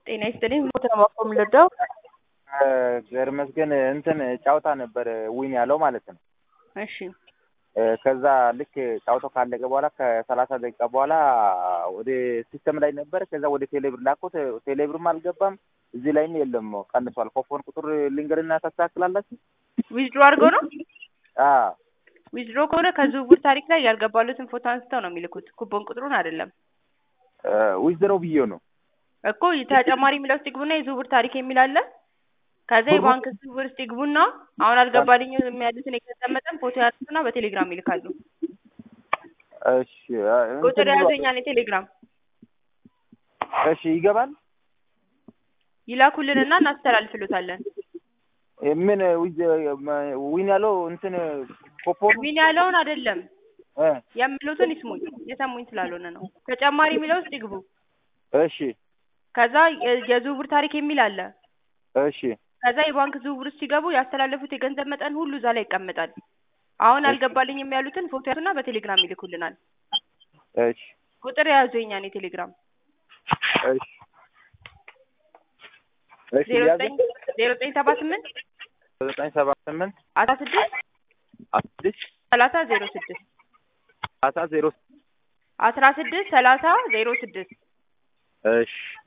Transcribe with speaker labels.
Speaker 1: ጤና ይስጥልኝ ተማቆም ለዳው
Speaker 2: ገርመስገን እንትን ጫውታ ነበር ዊን ያለው ማለት ነው።
Speaker 1: እሺ
Speaker 2: ከዛ ልክ ጫውታው ካለቀ በኋላ ከ30 ደቂቃ በኋላ ወደ ሲስተም ላይ ነበር። ከዛ ወደ ቴሌብር ላኩት። ቴሌብርም አልገባም። እዚህ ላይም የለም ቀንሷል። ኮፎን ቁጥር ሊንገርና ታስተካክላላችሁ።
Speaker 1: ዊዝድሮ አድርጎ ነው ዊዝድሮ ከሆነ ከዝውውር ታሪክ ላይ ያልገባሉትን ፎቶ አንስተው ነው የሚልኩት። ኩፖን ቁጥሩን አይደለም
Speaker 2: ዊዝድሮ ብዬው ነው
Speaker 1: እኮ ተጨማሪ የሚለው ስቲግቡና የዝውውር ታሪክ የሚል አለ። ከዛ የባንክ ዝውውር ስቲግቡና አሁን አልገባልኝ የሚያሉትን የከተመጠን ፎቶ ያርሱና በቴሌግራም ይልካሉ።
Speaker 2: እሺ
Speaker 1: ቁጥር ያዘኛል የቴሌግራም
Speaker 2: እሺ ይገባል።
Speaker 1: ይላኩልንና እናስተላልፍሉታለን።
Speaker 2: ምን ዊን ያለው እንትን ኮፖን
Speaker 1: ዊን ያለውን አይደለም የሚሉትን ይስሙኝ የሰሙኝ ስላልሆነ ነው። ተጨማሪ የሚለው ስቲግቡ
Speaker 2: እሺ
Speaker 1: ከዛ የዝውውር ታሪክ የሚል አለ።
Speaker 2: እሺ
Speaker 1: ከዛ የባንክ ዝውውር ሲገቡ ያስተላለፉት የገንዘብ መጠን ሁሉ እዛ ላይ ይቀመጣል። አሁን አልገባልኝ የሚያሉትን ፎቶ ያዙና በቴሌግራም ይልኩልናል።
Speaker 2: እሺ
Speaker 1: ቁጥር ያዙ የኛን የቴሌግራም
Speaker 2: እሺ እሺ
Speaker 1: 0978
Speaker 2: 978
Speaker 1: 16 30 06
Speaker 2: 16
Speaker 1: 30 06
Speaker 2: እሺ